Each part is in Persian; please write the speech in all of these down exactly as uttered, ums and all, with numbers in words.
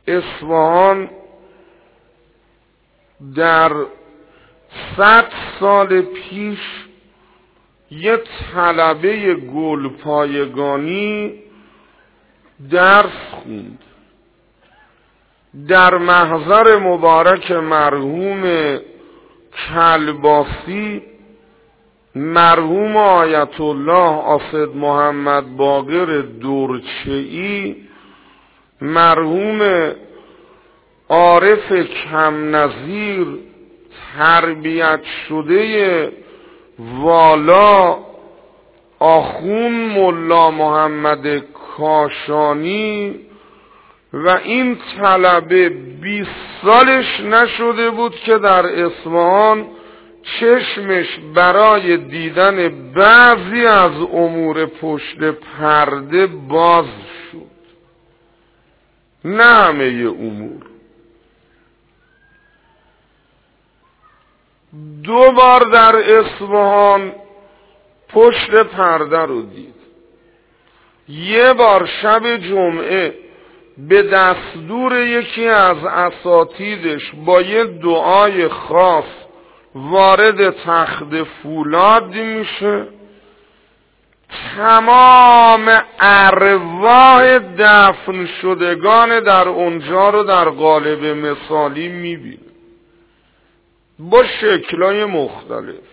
اصفهان در صد سال پیش یه طلبه گلپایگانی درس خوند در محضر مبارک مرحوم کلباسی، مرحوم آیت الله آصد محمد باقر دورچه‌ای، مرحوم عارف کم نظیر تربیت شده والا آخون ملا محمد کاشانی و این طلبه بیست سالش نشده بود که در اصفهان چشمش برای دیدن بعضی از امور پشت پرده باز شد، نه همه امور. دو بار در اصفهان پشت پرده رو دید. یه بار شب جمعه به دستور یکی از اساتیدش با یه دعای خاص وارد تخت فولاد میشه، تمام ارواح دفن شدگان در اونجا رو در قالب مثالی میبینه با شکلای مختلف،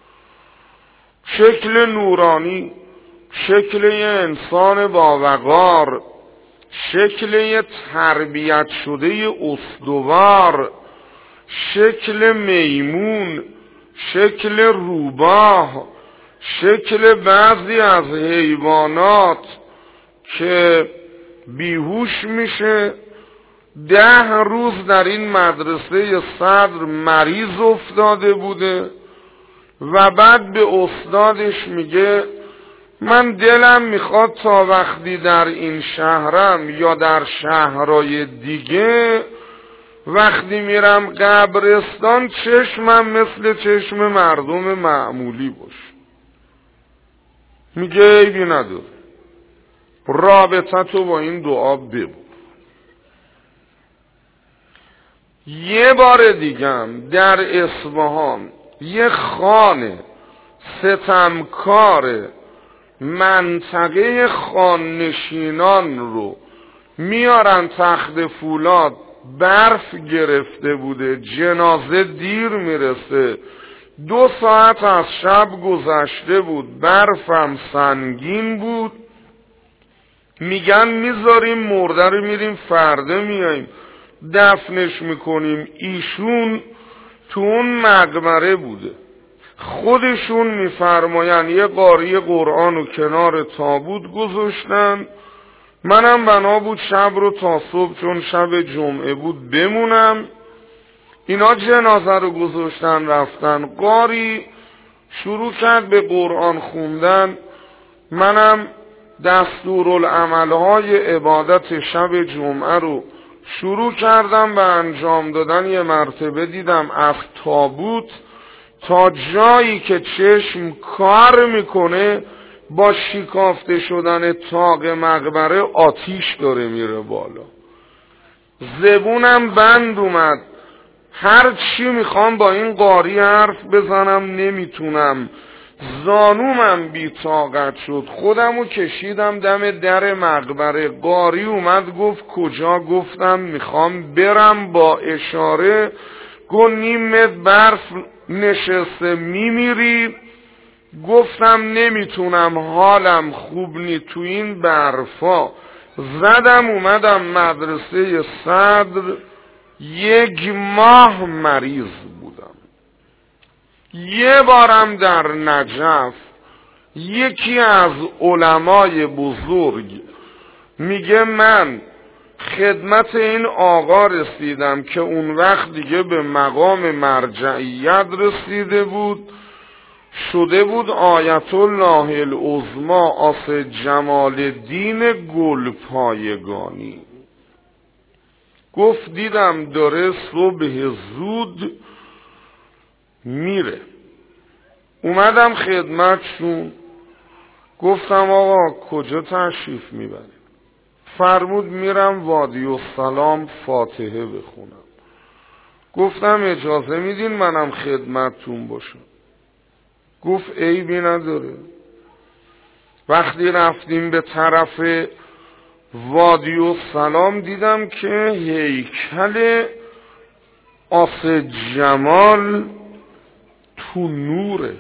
شکل نورانی، شکل یه انسان با وقار، شکل یه تربیت شده استوار، شکل میمون، شکل روباه، شکل بعضی از حیوانات که بیهوش میشه. ده روز در این مدرسه صدر مریض افتاده بوده و بعد به استادش میگه من دلم میخواد تا وقتی در این شهرم یا در شهرهای دیگه وقتی میرم قبرستان چشمم مثل چشم مردم معمولی باشه. میگه عیبی نداره، رابطه تو با این دعا ببر. یه بار دیگم در اصفهان یه خانه ستمکار منطقه خاننشینان رو میارن تخت فولاد، برف گرفته بوده، جنازه دیر میرسه، دو ساعت از شب گذشته بود، برفم سنگین بود. میگن میذاریم مرده رو میریم فردا میاییم دفنش میکنیم. ایشون تو اون مقبره بوده، خودشون میفرماین یه قاری قرآن و کنار تابوت گذاشتن، منم بنا بود شب رو تا صبح چون شب جمعه بود بمونم. اینا جنازه رو گذاشتن رفتن، قاری شروع کرد به قرآن خوندن، منم دستورالعملهای عبادت شب جمعه رو شروع کردم به انجام دادن. یه مرتبه دیدم از تابوت تا جایی که چشم کار میکنه با شکافته شدن طاق مقبره آتیش داره میره بالا. زبونم بند اومد، هر چی میخوام با این قاری حرف بزنم نمیتونم، زانومم بی طاقت شد، خودمو کشیدم دم در مقبره. قاری اومد گفت کجا؟ گفتم میخوام برم. با اشاره گفت نیم متر برف نشسته میمیری. گفتم نمیتونم، حالم خوب نی تو این برفا. زدم اومدم مدرسه صدر، یک ماه مریض بودم. یه بارم در نجف یکی از علمای بزرگ میگه من خدمت این آقا رسیدم که اون وقت دیگه به مقام مرجعیت رسیده بود، شده بود آیت الله العظمی آصد جمال الدین گلپایگانی. گفت دیدم داره صبح زود میره. اومدم خدمتشون، گفتم آقا کجا تشریف میبره؟ فرمود میرم وادی السلام فاتحه بخونم. گفتم اجازه میدین منم خدمتتون باشم؟ گفت عیبی نداره. وقتی رفتیم به طرف وادی السلام دیدم که هیکل آس جمال تو نوره.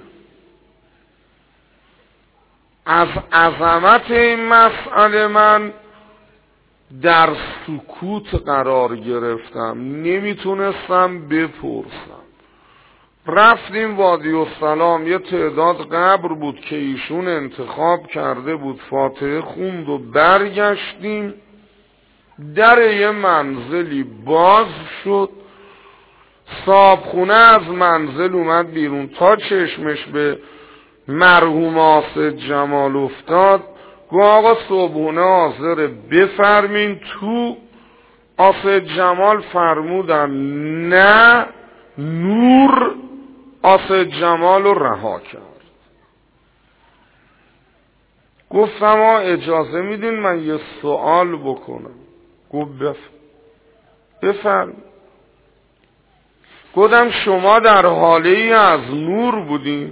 از عظمت این مسئله من در سکوت قرار گرفتم، نمیتونستم بپرسم. رفتیم وادی السلام، یه تعداد قبر بود که ایشون انتخاب کرده بود، فاتحه خوند و برگشتیم. در یه منزلی باز شد، صاحبخونه از منزل اومد بیرون، تا چشمش به مرحوم آس جمال افتاد گفت آقا صبحونه حاضره بفرمین تو. آس جمال فرمودن نه، نور آس جمال رو رها کرد. گفتم اجازه میدین من یه سوال بکنم؟ گفت بفرم. گفتم شما در حاله ای از نور بودین؟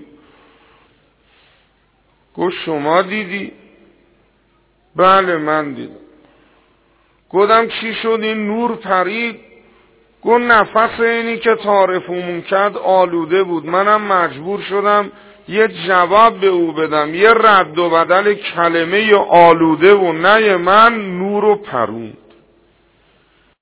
گفت شما دیدی؟ بله من دیدم. گفتم چی شد این نور پرید؟ گفت نفس اینی که تعارفمون کرد آلوده بود، منم مجبور شدم یه جواب به او بدم، یه رد و بدل کلمه آلوده و نه من نور و پرون.